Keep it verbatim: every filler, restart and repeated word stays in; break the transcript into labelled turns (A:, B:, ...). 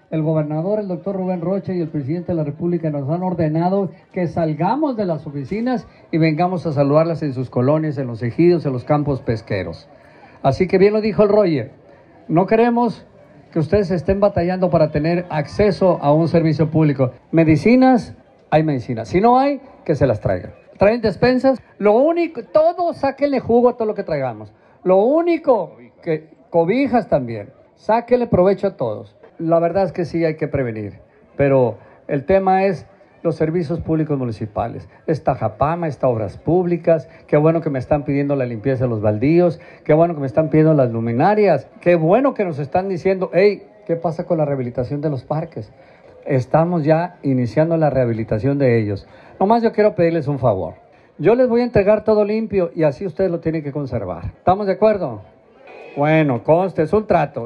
A: El gobernador, el doctor Rubén Rocha y el presidente de la República nos han ordenado que salgamos de las oficinas y vengamos a saludarlas en sus colonias, en los ejidos, en los campos pesqueros. Así que bien lo dijo el Roger, no queremos que ustedes estén batallando para tener acceso a un servicio público. Medicinas, hay medicinas. Si no hay, que se las traigan. Traen despensas, lo único, todo sáquenle jugo a todo lo que traigamos. Lo único que, cobijas también, sáquenle provecho a todos. La verdad es que sí hay que prevenir, pero el tema es los servicios públicos municipales. Está Japama, está Obras Públicas, qué bueno que me están pidiendo la limpieza de los baldíos, qué bueno que me están pidiendo las luminarias, qué bueno que nos están diciendo, hey, ¿qué pasa con la rehabilitación de los parques? Estamos ya iniciando la rehabilitación de ellos. Nomás yo quiero pedirles un favor. Yo les voy a entregar todo limpio y así ustedes lo tienen que conservar. ¿Estamos de acuerdo? Bueno, conste, es un trato.